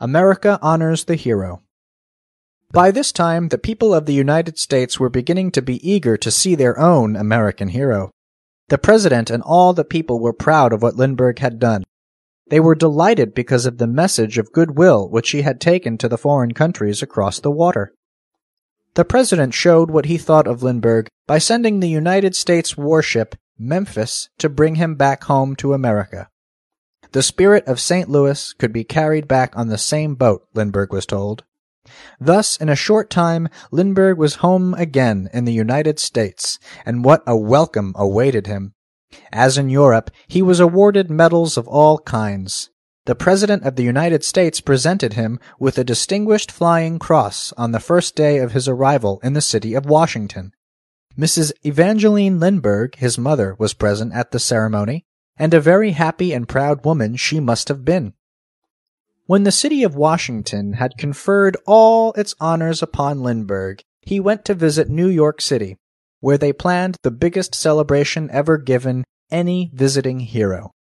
America honors the hero. By this time, the people of the United States were beginning to be eager to see their own American hero. The president and all the people were proud of what Lindbergh had done. They were delighted because of the message of goodwill which he had taken to the foreign countries across the water. The president showed what he thought of Lindbergh by sending the United States warship Memphis to bring him back home to America. The spirit of St. Louis could be carried back on the same boat, Lindbergh was told. Thus, in a short time, Lindbergh was home again in the United States, and what a welcome awaited him! As in Europe, he was awarded medals of all kinds. The President of the United States presented him with a Distinguished Flying Cross on the first day of his arrival in the city of Washington. Mrs. Evangeline Lindbergh, his mother, was present at the ceremony, and a very happy and proud woman she must have been. When the city of Washington had conferred all its honors upon Lindbergh, he went to visit New York City, where they planned the biggest celebration ever given any visiting hero.